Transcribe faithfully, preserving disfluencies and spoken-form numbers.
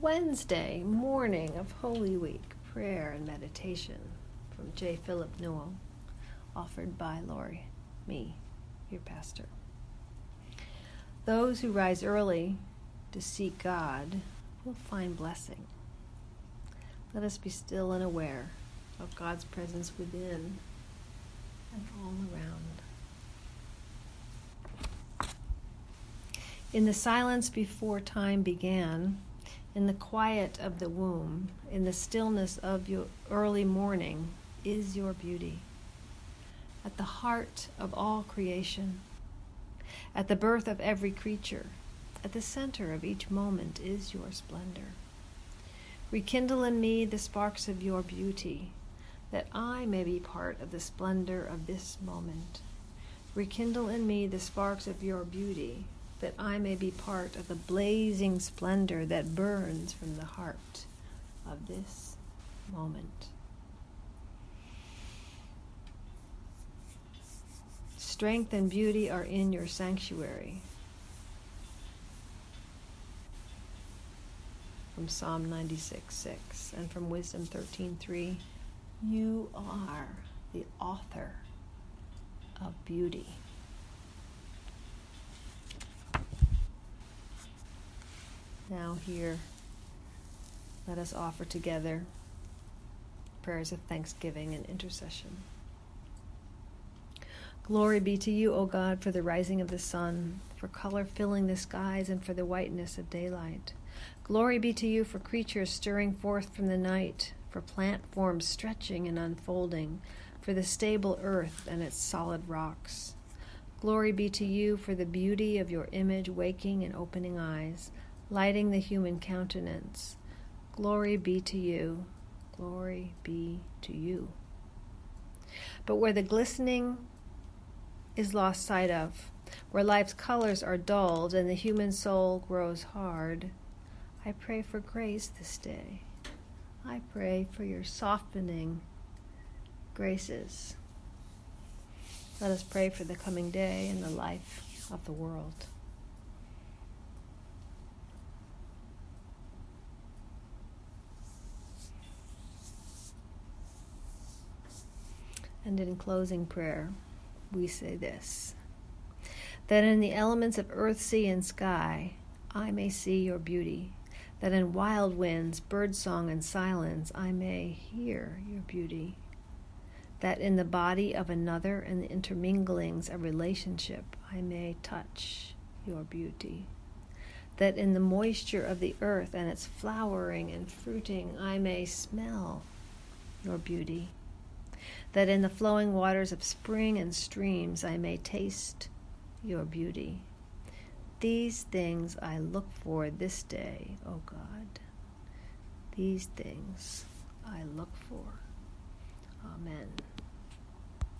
Wednesday morning of Holy Week, prayer and meditation from J. Philip Newell, offered by Lori, me, your pastor. Those who rise early to seek God will find blessing. Let us be still and aware of God's presence within and all around. In the silence before time began, in the quiet of the womb, in the stillness of your early morning, is your beauty. At the heart of all creation, at the birth of every creature, at the center of each moment is your splendor. Rekindle in me the sparks of your beauty, that I may be part of the splendor of this moment. Rekindle in me the sparks of your beauty, that I may be part of the blazing splendor that burns from the heart of this moment. Strength and beauty are in your sanctuary. From Psalm ninety-six six and from Wisdom thirteen three, you are the author of beauty. Now here, let us offer together prayers of thanksgiving and intercession. Glory be to you, O God, for the rising of the sun, for color filling the skies, and for the whiteness of daylight. Glory be to you for creatures stirring forth from the night, for plant forms stretching and unfolding, for the stable earth and its solid rocks. Glory be to you for the beauty of your image waking and opening eyes, lighting the human countenance. Glory be to you. Glory be to you. But where the glistening is lost sight of, where life's colors are dulled and the human soul grows hard, I pray for grace this day. I pray for your softening graces. Let us pray for the coming day and the life of the world. And in closing prayer, we say this: that in the elements of earth, sea, and sky, I may see your beauty. That in wild winds, birdsong, and silence, I may hear your beauty. That in the body of another and the interminglings of relationship, I may touch your beauty. That in the moisture of the earth and its flowering and fruiting, I may smell your beauty. That in the flowing waters of spring and streams I may taste your beauty. These things I look for this day, O God. These things I look for. Amen.